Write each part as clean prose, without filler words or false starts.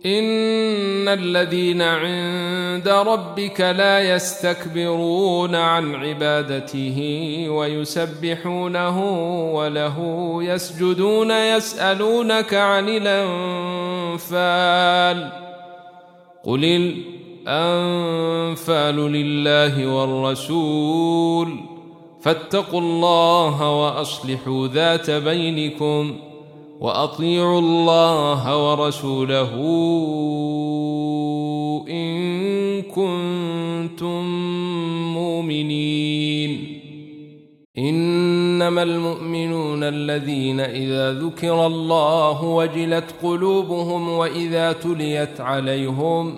إن الذين عند ربك لا يستكبرون عن عبادته ويسبحونه وله يسجدون يسألونك عن الأنفال قل الأنفال لله والرسول فاتقوا الله وأصلحوا ذات بينكم وأطيعوا الله ورسوله إن كنتم مؤمنين إنما المؤمنون الذين إذا ذكر الله وجلت قلوبهم وإذا تليت عليهم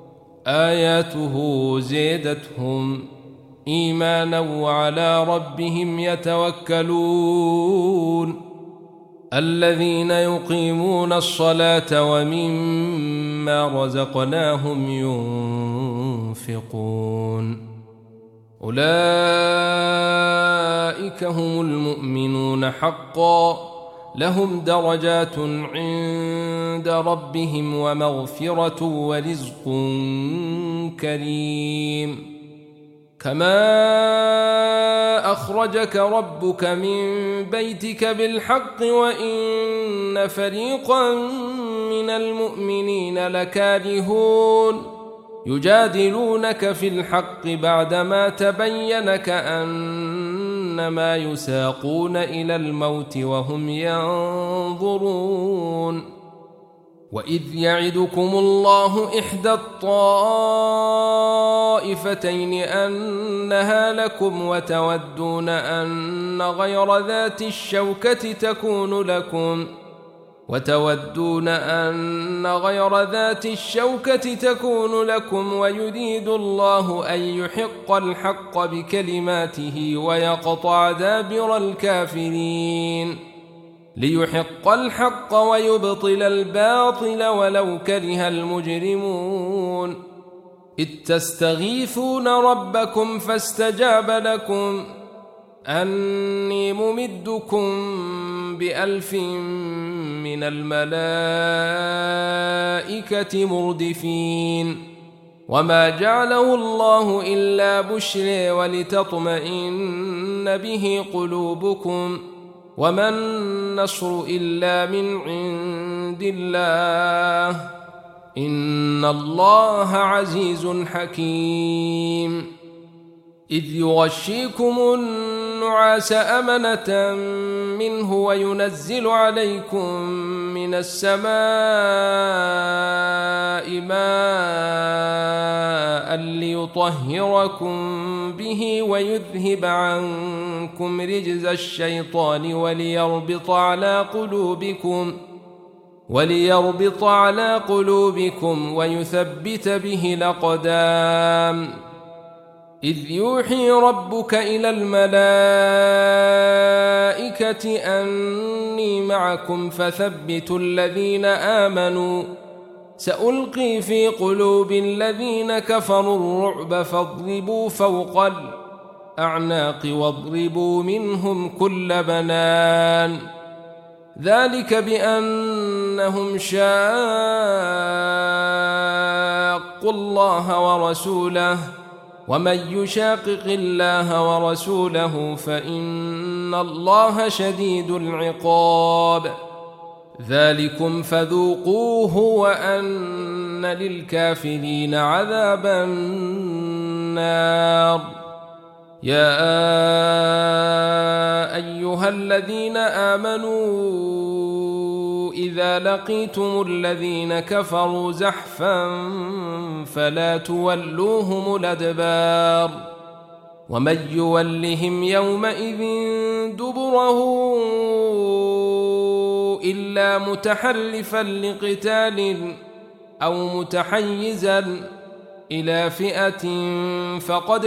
آياته زادتهم إيمانا وعلى ربهم يتوكلون الذين يقيمون الصلاة ومما رزقناهم ينفقون أولئك هم المؤمنون حقا لهم درجات عند ربهم ومغفرة ورزق كريم كما أخرجك ربك من بيتك بالحق وإن فريقا من المؤمنين لكارهون يجادلونك في الحق بعدما تبين كأنما يساقون إلى الموت وهم ينظرون وإذ يعدكم الله إحدى الطائفتين أنها لكم وتودون أن غير ذات الشوكة تكون لكم ويريد الله أن يحق الحق بكلماته ويقطع دابر الكافرين ليحق الحق ويبطل الباطل ولو كره المجرمون إذ تستغيثون ربكم فاستجاب لكم أني ممدكم ب1000 من الملائكة مردفين وما جعله الله إلا بشرى ولتطمئن به قلوبكم وما النصر إلا من عند الله إن الله عزيز حكيم إذ يغشيكم النعاس أمنة منه وينزل عليكم من السماء ماء ليطهركم به ويذهب عنكم رجز الشيطان وليربط على قلوبكم ويثبت به الأقدام إذ يوحي ربك إلى الملائكة أني معكم فثبتوا الذين آمنوا سألقي في قلوب الذين كفروا الرعب فاضربوا فوق الأعناق واضربوا منهم كل بنان ذلك بأنهم شاقوا الله ورسوله ومن يشاقق الله ورسوله فإن الله شديد العقاب ذلكم فذوقوه وأن للكافرين عذاب النار يا أيها الذين آمنوا إذا لقيتم الذين كفروا زحفا فلا تولوهم الأدبار ومن يولهم يومئذ دبره إلا متحرفا لقتال أو متحيزا إلى فئة فقد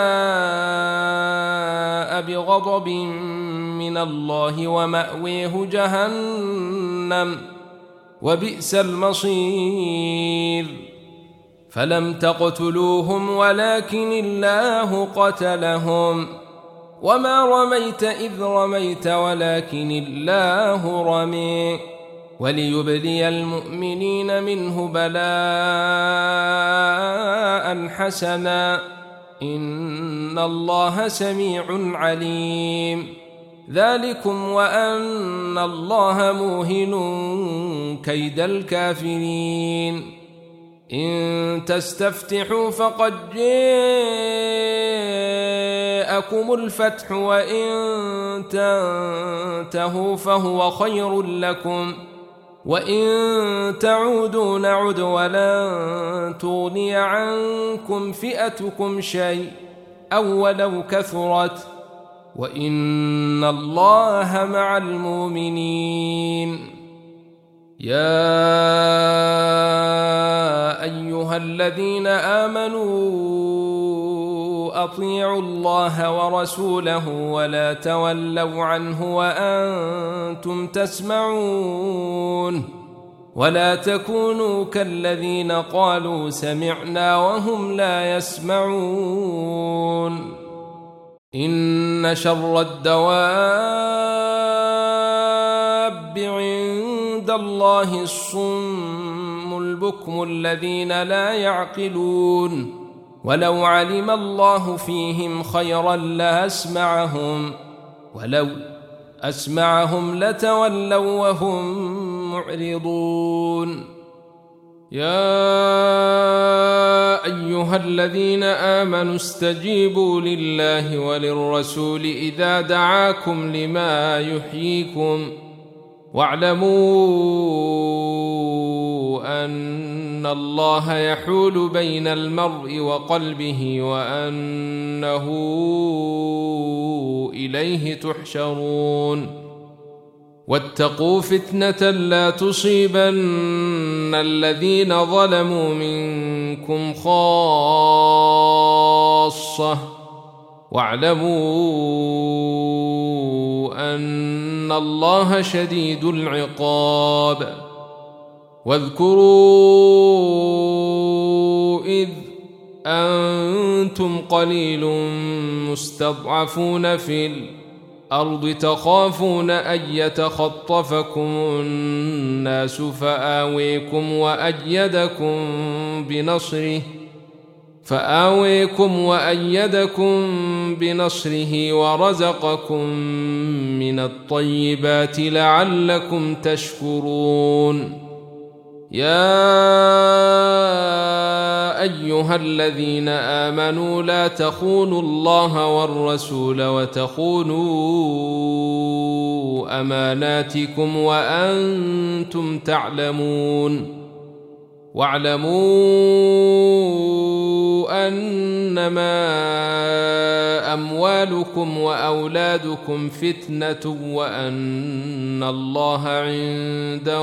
باء بغضب من الله ومأويه جهنم وبئس المصير فلم تقتلوهم ولكن الله قتلهم وما رميت إذ رميت ولكن الله رمي وليبلي المؤمنين منه بلاء حسنا إن الله سميع عليم. ذلكم وأن الله موهن كيد الكافرين. إن تستفتحوا فقد جاءكم الفتح وإن تنتهوا فهو خير لكم وإن تعودوا نعد ولن تغني عنكم فئتكم شيء أو ولو كثرت وإن الله مع المؤمنين. يا أيها الذين آمنوا أطيعوا الله ورسوله ولا تولوا عنه وأنتم تسمعون ولا تكونوا كالذين قالوا سمعنا وهم لا يسمعون. إن شر الدواب عند الله الصم البكم الذين لا يعقلون. ولو علم الله فيهم خيرا لأسمعهم ولو أسمعهم لتولوا وهم معرضون. يا أيها الذين آمنوا استجيبوا لله وللرسول إذا دعاكم لما يحييكم واعلموا أن الله يحول بين المرء وقلبه وأنه إليه تحشرون. واتقوا فتنة لا تصيبن الذين ظلموا منكم خاصة واعلموا أن الله شديد العقاب. واذكروا إذ أنتم قليل مستضعفون في الأرض تخافون أن يتخطفكم الناس فآويكم وأيدكم بنصره ورزقكم من الطيبات لعلكم تشكرون. يا أيها الذين آمنوا لا تخونوا الله والرسول وتخونوا أماناتكم وأنتم تعلمون. واعلموا أنما أموالكم وأولادكم فتنة وأن الله عنده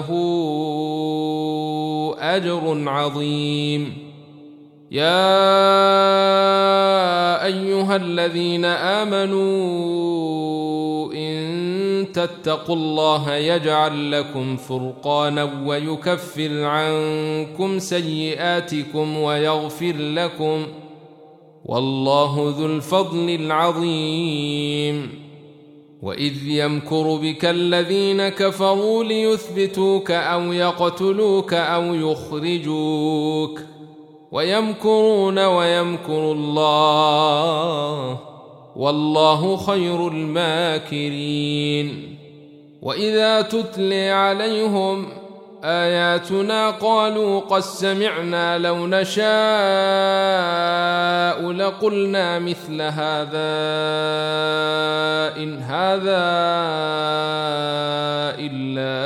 أجر عظيم. يا أيها الذين آمنوا إن تتقوا الله يجعل لكم فرقانا ويكفر عنكم سيئاتكم ويغفر لكم والله ذو الفضل العظيم. وإذ يمكر بك الذين كفروا ليثبتوك أو يقتلوك أو يخرجوك ويمكرون ويمكر الله والله خير الماكرين. وإذا تتلي عليهم آياتنا قالوا قد سمعنا لو نشاء لقلنا مثل هذا إن هذا إلا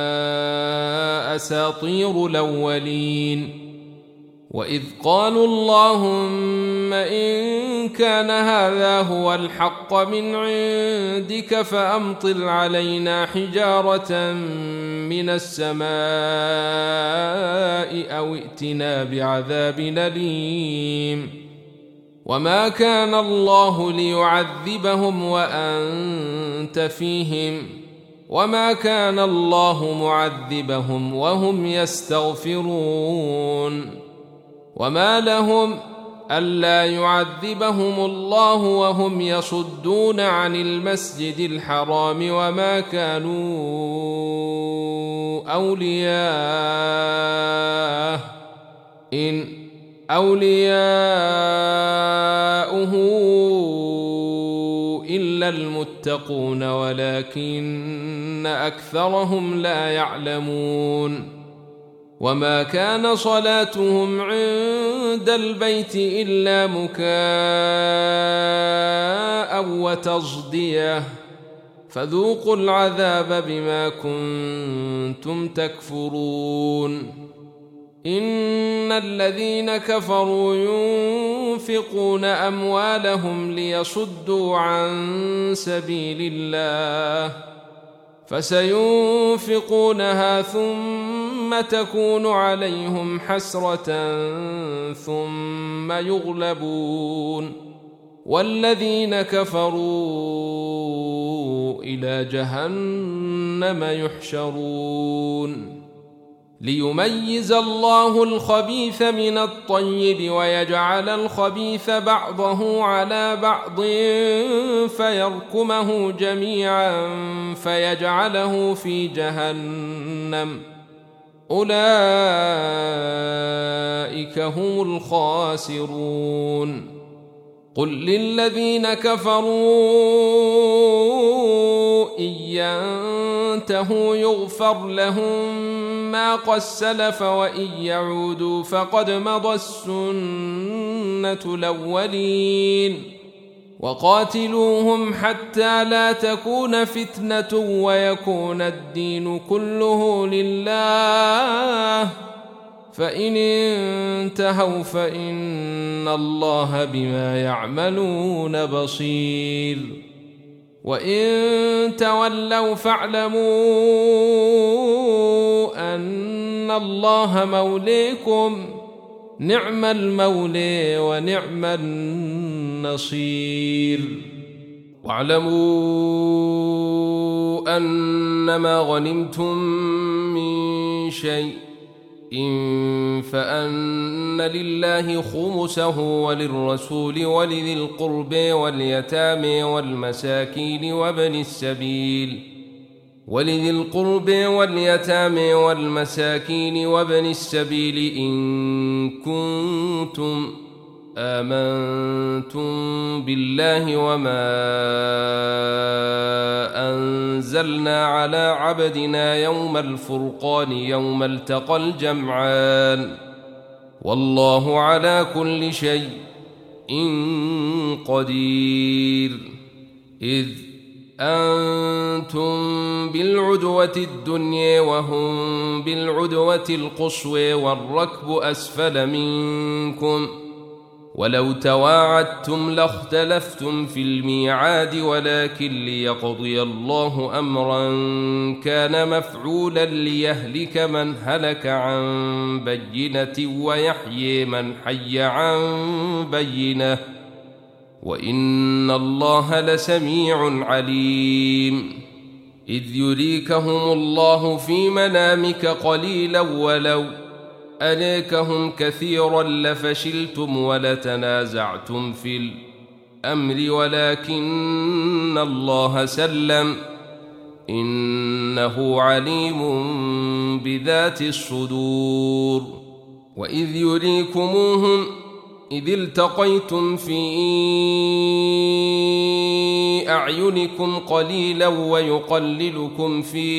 أساطير الأولين. وإذ قالوا اللهم إن كان هذا هو الحق من عندك فأمطر علينا حجارة من السماء أو ائتنا بعذاب أليم. وما كان الله ليعذبهم وأنت فيهم وما كان الله معذبهم وهم يستغفرون. وما لهم ألا يعذبهم الله وهم يصدون عن المسجد الحرام وما كانوا أولياءه إن أولياؤه إلا المتقون ولكن أكثرهم لا يعلمون وما كان صلاتهم عند البيت إلا مكاء وتصدية فذوقوا العذاب بما كنتم تكفرون إن الذين كفروا ينفقون أموالهم ليصدوا عن سبيل الله فسينفقونها ثم تكون عليهم حسرة ثم يغلبون والذين كفروا إلى جهنم يحشرون ليميز الله الخبيث من الطيب ويجعل الخبيث بعضه على بعض فيركمه جميعا فيجعله في جهنم أولئك هم الخاسرون قل للذين كفروا إن ينتهوا يغفر لهم ما قد سلف وإن يعودوا فقد مضى السنة الأولين وقاتلوهم حتى لا تكون فتنة ويكون الدين كله لله فإن انتهوا فإن الله بما يعملون بصير وإن تولوا فاعلموا أن الله موليكم نعم المولى ونعم النصير واعلموا أنما غنمتم من شيء فأن لله خمسه وللرسول ولذي القرب واليتامى والمساكين وابن السبيل إن كنتم آمنتم بالله وما أنزلنا على عبدنا يوم الفرقان يوم التقى الجمعان والله على كل شيء قدير إذ أنتم بالعدوة الدنيا وهم بالعدوة القصوى والركب أسفل منكم ولو تواعدتم لاختلفتم في الميعاد ولكن ليقضي الله أمرا كان مفعولا ليهلك من هلك عن بينة ويحيي من حي عن بينة وإن الله لسميع عليم إذ يريكهم الله في منامك قليلا ولو أريكهم كثيرا لفشلتم ولتنازعتم في الأمر ولكن الله سلم إنه عليم بذات الصدور وإذ يريكموهم إذ التقيتم في أعينكم قليلا ويقللكم في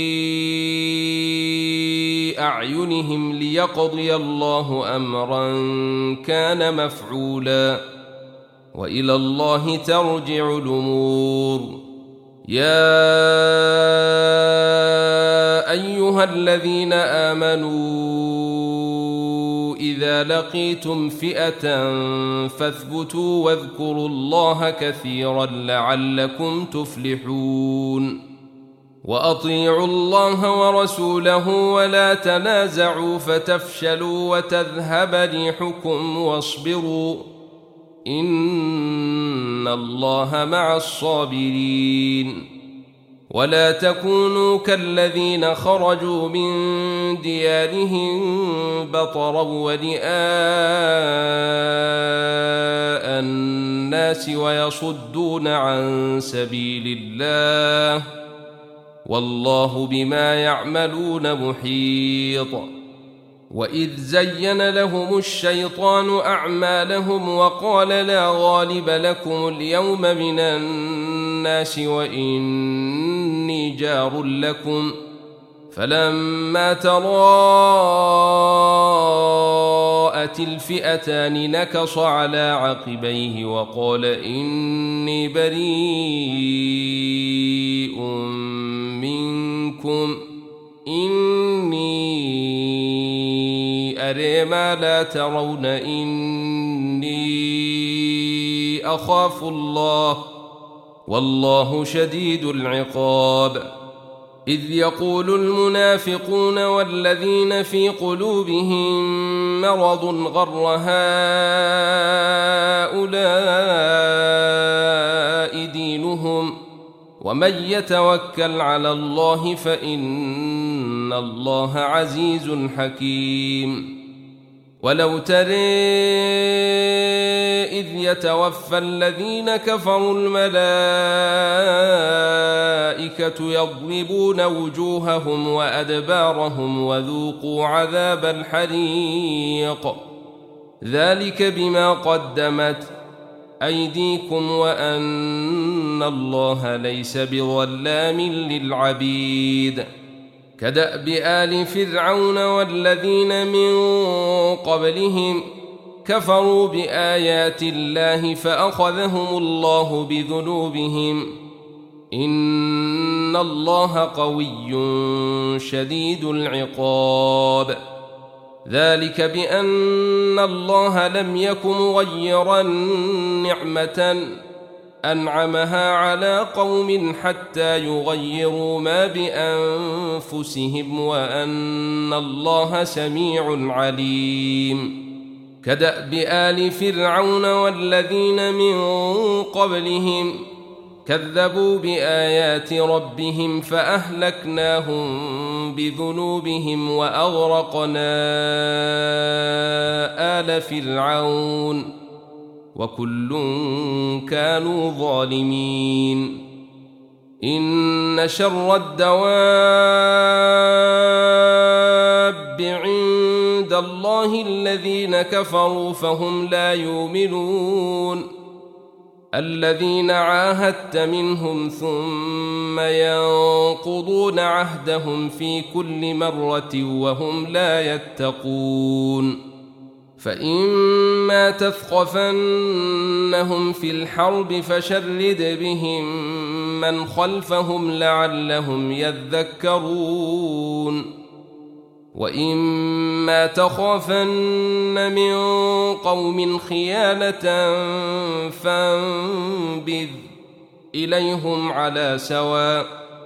أعينهم ليقضي الله أمرا كان مفعولا وإلى الله ترجع الأمور يا أيها الذين آمنوا إذا لقيتم فئة فاثبتوا واذكروا الله كثيرا لعلكم تفلحون وأطيعوا الله ورسوله ولا تنازعوا فتفشلوا وتذهب ريحكم واصبروا إن الله مع الصابرين ولا تكونوا كالذين خرجوا من ديارهم بطرا ورئاء الناس ويصدون عن سبيل الله والله بما يعملون محيط. وإذ زين لهم الشيطان أعمالهم وقال لا غالب لكم اليوم من الناس وإني جار لكم فلما تراءت الفئتان نكص على عقبيه وقال إني بريء منكم إني أرى ما لا ترون إني أخاف الله والله شديد العقاب. إذ يقول المنافقون والذين في قلوبهم مرض غر هؤلاء دينهم ومن يتوكل على الله فإن الله عزيز حكيم. ولو ترى إذ يتوفى الذين كفروا الملائكة يضربون وجوههم وأدبارهم وذوقوا عذاب الحريق ذلك بما قدمت أيديكم وأن الله ليس بظلام للعبيد. كدأب آل فرعون والذين من قبلهم كفروا بآيات الله فأخذهم الله بذنوبهم إن الله قوي شديد العقاب. ذلك بأن الله لم يك مغيرا نعمة أنعمها على قوم حتى يغيروا ما بأنفسهم وأن الله سميع عليم. كدأب آل فرعون والذين من قبلهم كذبوا بآيات ربهم فأهلكناهم بذنوبهم وأغرقنا آل فرعون وكل كانوا ظالمين. إن شر الدواب عند الله الذين كفروا فهم لا يؤمنون الذين عاهدت منهم ثم ينقضون عهدهم في كل مرة وهم لا يتقون. فإما تثقفنهم في الحرب فشرد بهم من خلفهم لعلهم يذكرون. وإما تخافن من قوم خيانة فانبذ إليهم على سواء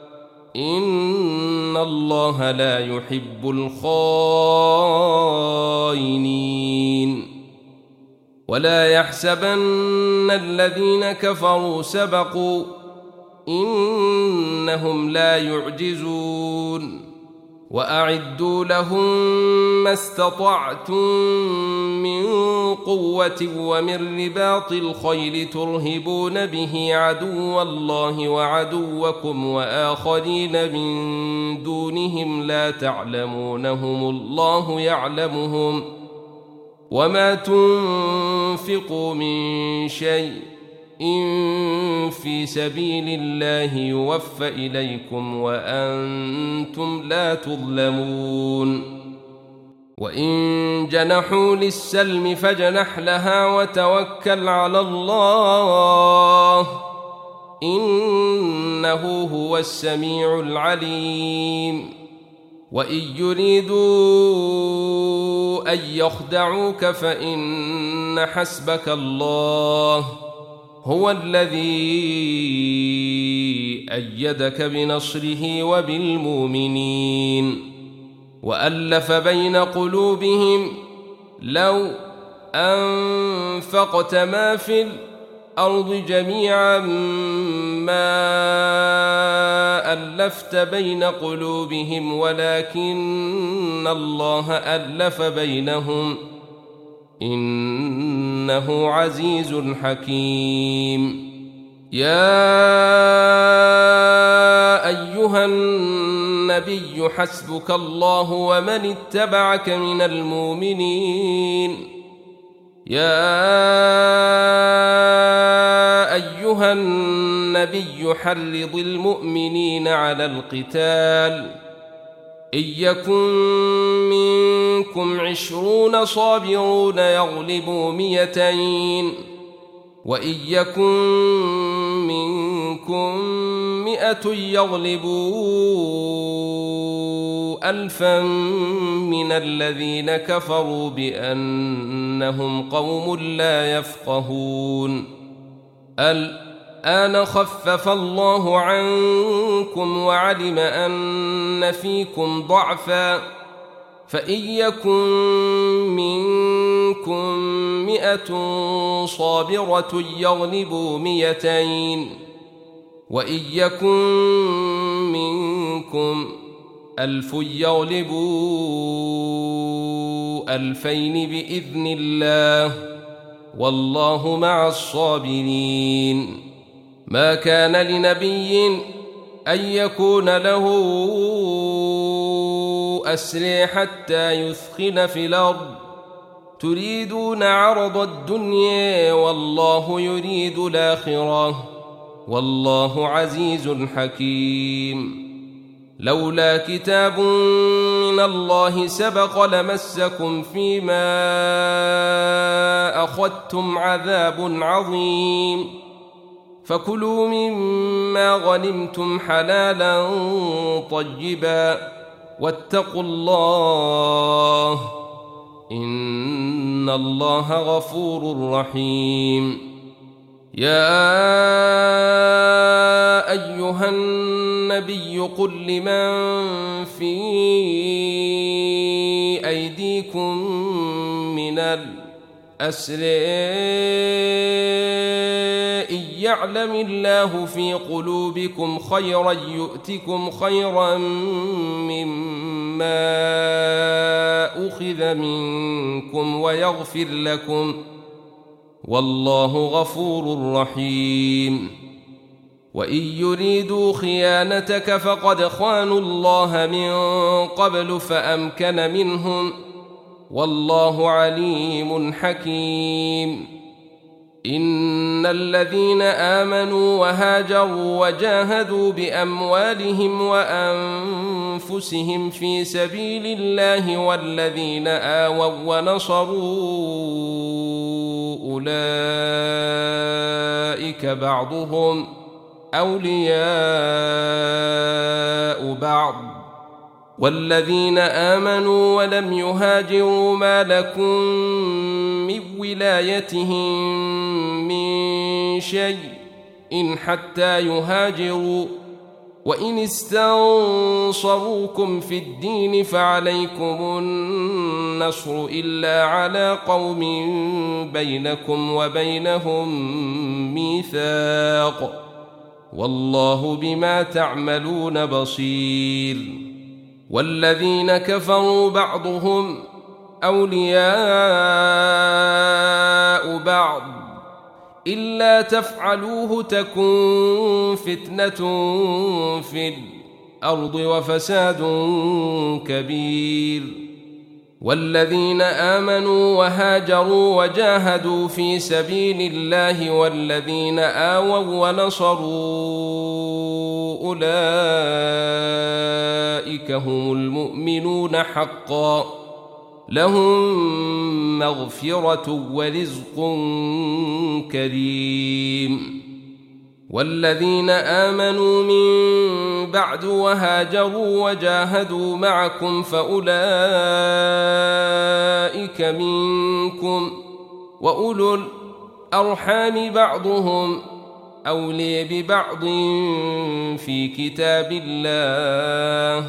إن الله لا يحب الخائنين. ولا يحسبن الذين كفروا سبقوا إنهم لا يعجزون. وأعدوا لهم ما استطعتم من قوة ومن رباط الخيل ترهبون به عدو الله وعدوكم وآخرين من دونهم لا تعلمونهم الله يعلمهم وما تنفقوا من شيء إن في سبيل الله يوفى إليكم وأنتم لا تظلمون. وإن جنحوا للسلم فاجنح لها وتوكل على الله إنه هو السميع العليم. وإن يريدوا أن يخدعوك فإن حسبك الله هو الذي أيدك بنصره وبالمؤمنين وألف بين قلوبهم لو أنفقت ما في الأرض جميعا ما ألفت بين قلوبهم ولكن الله ألف بينهم إنه عزيز حكيم. يا أيها النبي حسبك الله ومن اتبعك من المؤمنين. يا أيها النبي حرض المؤمنين على القتال إن يكن منكم 20 صابرون يغلبوا 200 وإن يكن منكم 100 يغلبوا 1000 من الذين كفروا بأنهم قوم لا يفقهون. الآن خفف الله عنكم وعلم أن فيكم ضعفا فإن يكن منكم 100 صابرة يغلبوا 200 وإن يكن منكم 1000 يغلبوا 2000 بإذن الله والله مع الصابرين. ما كان لنبي أن يكون له أسرى حتى يثخن في الأرض تريدون عرض الدنيا والله يريد الآخرة والله عزيز حكيم. لولا كتاب من الله سبق لمسكم فيما أخذتم عذاب عظيم فكلوا مما غنمتم حلالا طيبا واتقوا الله إن الله غفور رحيم. يا أيها النبي قل لمن في أيديكم من الأسرى إن يعلم الله في قلوبكم خيرا يؤتكم خيرا مما أخذ منكم ويغفر لكم والله غفور رحيم. وإن يريدوا خيانتك فقد خانوا الله من قبل فأمكن منهم والله عليم حكيم. إن الذين آمنوا وهاجروا وجاهدوا بأموالهم وأنفسهم في سبيل الله والذين آووا ونصروا أولئك بعضهم أولياء بعض والذين آمنوا ولم يهاجروا ما لكم من ولايتهم من شيء إن حتى يهاجروا وإن استنصروكم في الدين فعليكم النصر إلا على قوم بينكم وبينهم ميثاق والله بما تعملون بصير. والذين كفروا بعضهم أولياء بعض إلا تفعلوه تكن فتنة في الأرض وفساد كبير. والذين آمنوا وهاجروا وجاهدوا في سبيل الله والذين آووا ونصروا أولئك هم المؤمنون حقا لهم مغفرة ورزق كريم. والذين آمنوا من بعد وهاجروا وجاهدوا معكم فأولئك منكم وأولو الأرحام بعضهم أولي ببعض في كتاب الله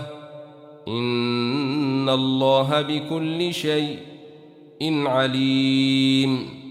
إن الله بكل شيء عليم.